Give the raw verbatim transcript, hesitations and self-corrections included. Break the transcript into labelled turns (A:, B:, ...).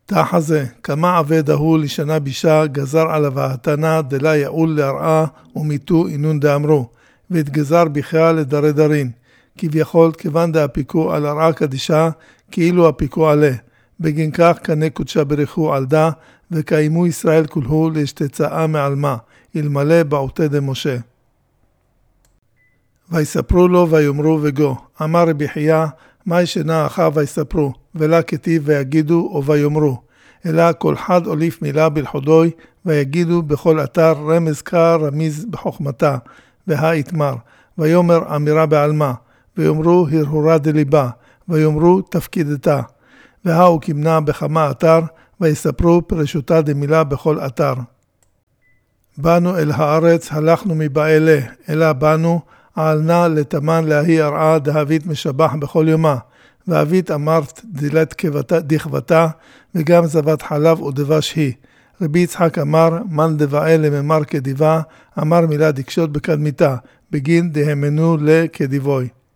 A: תחזה, כמה עבד ההוא לשנה בישה, גזר עליו ההתנה, דלה יעול להרעה, ומיתו אינון דאמרו, והתגזר בכיה לדרי דרין, כביכול כיוון דאפיקו על הרעה קדישה, כאילו אפיקו עליה. בגין כך קנה קודשה ברכו על דה, וקיימו ישראל כולהו להשתצאה מעלמה, אלמלא בעותי דמשה. ויספרו לו ויאמרו וגו, אמר רבי חייא, מה ישנה אחר ויספרו, ולה כתיב ויגידו או ויאמרו, אלא כל חד אוליף מילה בלחודוי, ויגידו בכל אתר רמז קר רמיז בחוכמתה, והא יתמר, ויאמר אמירה בעלמה, ויאמרו הרהורה דליבה, ויאמרו תפקידתה, והא הוא כמנה בכמה אתר, ויספרו פרשותה דמילה בכל אתר. באנו אל הארץ, הלכנו מבעלה, אלא באנו, העלנה לתמן להיא הרעה דהבית משבח בכל יומה, ואבית אמרת דילת דכבתה, וגם זבת חלב ודבש היא. רבי יצחק אמר, מן דבעה לממר כדיבה, אמר מילה דקשות בקדמיתה, בגין דהמנו לכדיבוי.